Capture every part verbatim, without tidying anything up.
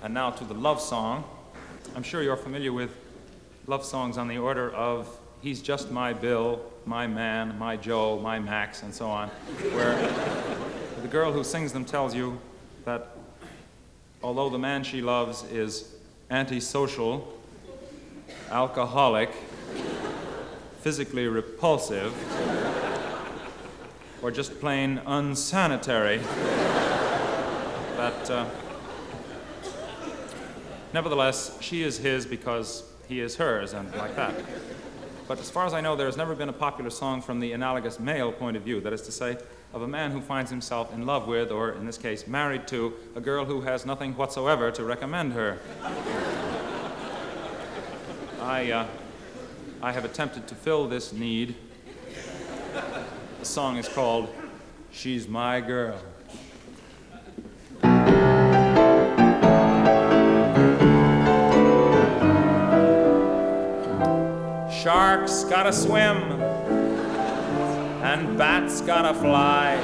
And now to the love song. I'm sure you're familiar with love songs on the order of He's Just My Bill, My Man, My Joe, My Max, and so on, where the girl who sings them tells you that although the man she loves is antisocial, alcoholic, physically repulsive, or just plain unsanitary, that uh, nevertheless, she is his because he is hers, and like that. But as far as I know, there has never been a popular song from the analogous male point of view, that is to say, of a man who finds himself in love with, or in this case, married to, a girl who has nothing whatsoever to recommend her. I, uh, I have attempted to fill this need. The song is called She's My Girl. Sharks gotta swim, and bats gotta fly.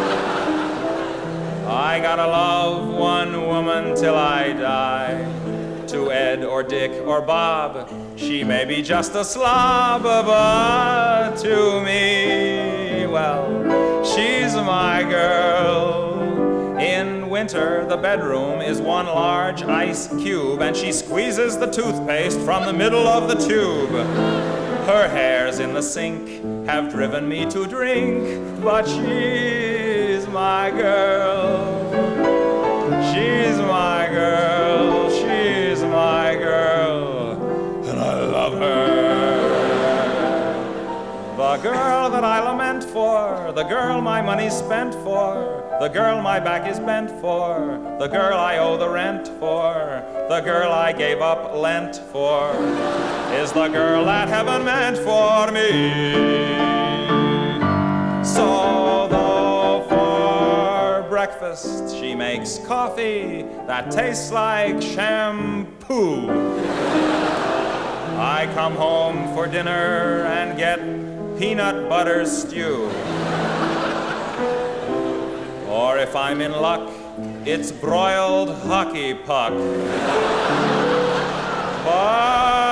I gotta love one woman till I die. To Ed or Dick or Bob, she may be just a slob, but to me, well, she's my girl. In winter, the bedroom is one large ice cube, and she squeezes the toothpaste from the middle of the tube. Her hairs in the sink have driven me to drink, but she's my girl. She's my girl. She's my girl. And I love her. The girl that I lament for, the girl my money's spent for, the girl my back is bent for, the girl I owe the rent for, the girl I gave up Lent for, is the girl that heaven meant for me. So though for breakfast she makes coffee that tastes like shampoo, I come home for dinner and get peanut butter stew. Or if I'm in luck, it's broiled hockey puck. But